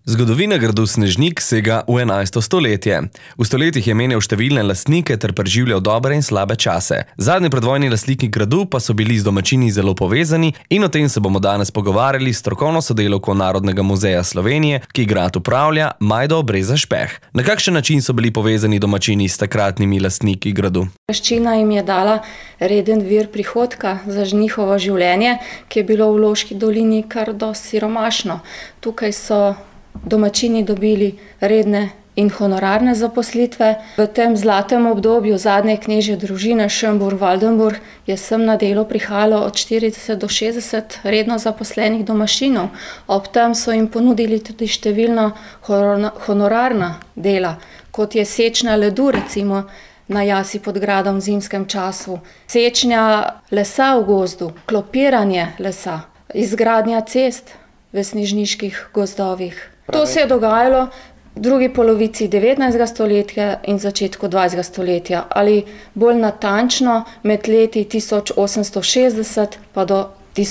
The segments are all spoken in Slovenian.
Zgodovina gradu Snežnik sega v 11. stoletje. V stoletjih je menjal številne lastnike ter preživljal dobre in slabe čase. Zadnji predvojni lastniki gradu pa so bili z domačini zelo povezani in o tem se bomo danes pogovarjali s strokovno sodelavko Narodnega muzeja Slovenije, ki grad upravlja, Majdo Breza Špeh. Na kakšen način so bili povezani domačini s takratnimi lastniki gradu? Graščina jim je dala reden vir prihodka za njihovo življenje, ki je bilo v Loški dolini kar dosti siromašno. Tukaj so domačini dobili redne in honorarne zaposlitve. V tem zlatem obdobju zadnje knežje družine Schönburg-Waldenburg je sem na delo prihajalo od 40 do 60 redno zaposlenih domačinov. Ob tem so jim ponudili tudi številna honorarna dela, kot je sečnja ledu, recimo na jasi pod gradom v zimskem času, sečnja lesa v gozdu, klopiranje lesa, izgradnja cest v snežniških gozdovih. To se je dogajalo v drugi polovici 19. stoletja in začetku 20. stoletja, ali bolj natančno med leti 1860 pa do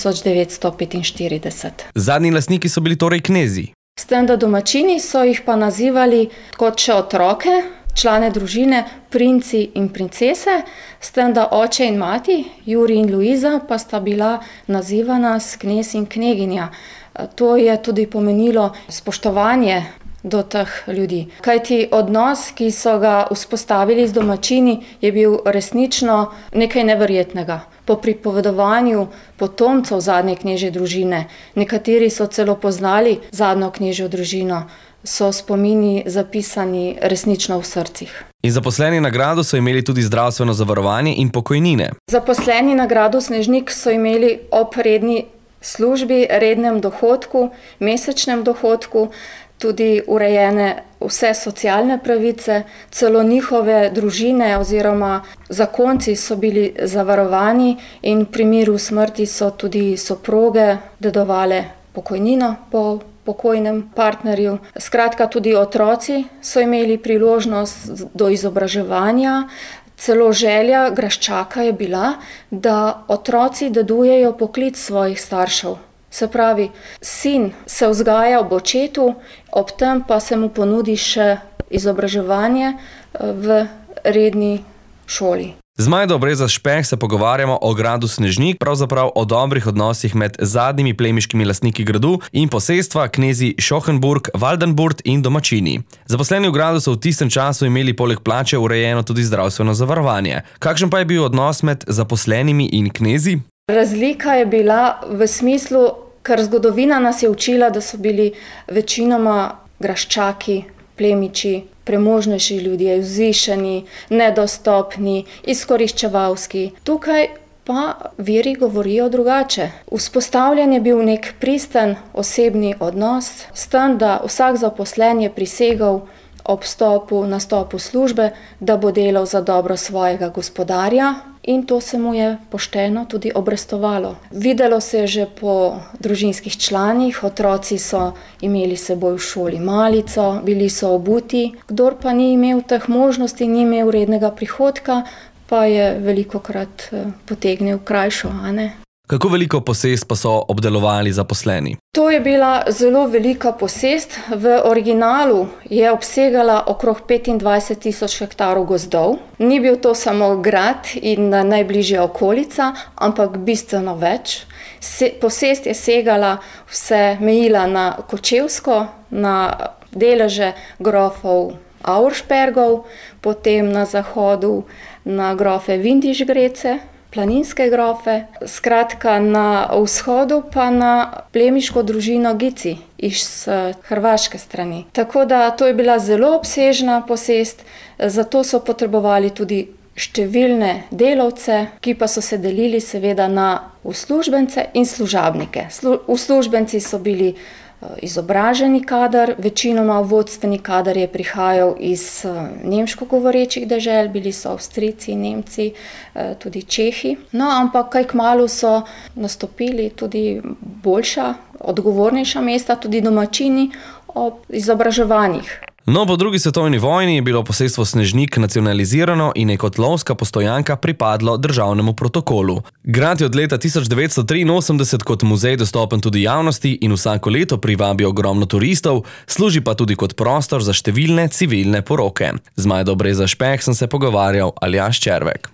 1945. Zadnji lastniki so bili torej knezi. S tem, da domačini so jih pa nazivali kot še otroke, člane družine, princi in princese, s tem, da oče in mati, Jurij in Luiza, pa sta bila nazivana s knez in kneginja. To je tudi pomenilo spoštovanje do teh ljudi. Kajti odnos, ki so ga vzpostavili z domačini, je bil resnično nekaj neverjetnega. Po pripovedovanju potomcev zadnje knežje družine, nekateri so celo poznali zadnjo knežjo družino, so spomini zapisani resnično v srcih. In zaposleni na gradu so imeli tudi zdravstveno zavarovanje in pokojnine. Zaposleni na gradu Snežnik so imeli ob redni službi, rednem dohodku, mesečnem dohodku, tudi urejene vse socialne pravice, celo njihove družine oziroma zakonci so bili zavarovani in v primeru smrti so tudi soproge dedovale pokojnino po pokojnem partnerju. Skratka, tudi otroci so imeli priložnost do izobraževanja. Celo želja graščaka je bila, da otroci dedujejo poklic svojih staršev. Se pravi, sin se vzgaja ob očetu, ob tem pa se mu ponudi še izobraževanje v redni šoli. Z Majdo Breza Špeh se pogovarjamo o gradu Snežnik, pravzaprav o dobrih odnosih med zadnjimi plemiškimi lastniki gradu in posestva knezi Schönburg-Waldenburg in domačini. Zaposleni v gradu so v tistem času imeli poleg plače urejeno tudi zdravstveno zavarovanje. Kakšen pa je bil odnos med zaposlenimi in knezi? Razlika je bila v smislu, ker zgodovina nas je učila, da so bili večinoma graščaki, plemiči, premožnejši ljudje, vzvišeni, nedostopni, izkoriščevalski. Tukaj pa viri govorijo drugače. Vzpostavljen je bil nek pristen osebni odnos, s tem, da vsak zaposlen je prisegal ob nastopu službe, da bo delal za dobro svojega gospodarja, in to se mu je pošteno tudi obrestovalo. Videlo se je že po družinskih članih, otroci so imeli s seboj v šoli malico, bili so obuti. Kdor pa ni imel teh možnosti, ni imel rednega prihodka, pa je velikokrat potegnil krajšo, a ne? Kako veliko posest pa so obdelovali zaposleni? To je bila zelo velika posest. V originalu je obsegala okrog 25.000 hektarov gozdov. Ni bil to samo grad in najbližja okolica, ampak bistveno več. Posest je segala mejila na Kočevsko, na deleže grofov Auerspergov, potem na zahodu na grofe Windischgreze, planinske grofe, skratka na vzhodu pa na plemiško družino Gici iz hrvaške strani. Tako da to je bila zelo obsežna posest, zato so potrebovali tudi številne delavce, ki pa so se delili seveda na uslužbence in služabnike. Uslužbenci so bili izobraženi kader, večinoma vodstveni kader je prihajal iz nemško govorečih dežel, bili so Avstrijci, Nemci, tudi Čehi. No, ampak kaj kmalu so nastopili tudi boljša, odgovornejša mesta, tudi domačini ob izobraževanjih. No, po drugi svetovni vojni je bilo posestvo Snežnik nacionalizirano in je kot lovska postojanka pripadlo državnemu protokolu. Grad je od leta 1983 kot muzej dostopen tudi javnosti in vsako leto privabi ogromno turistov, služi pa tudi kot prostor za številne civilne poroke. Z Majdo Breza Špeh sem se pogovarjal Aljaž Červek.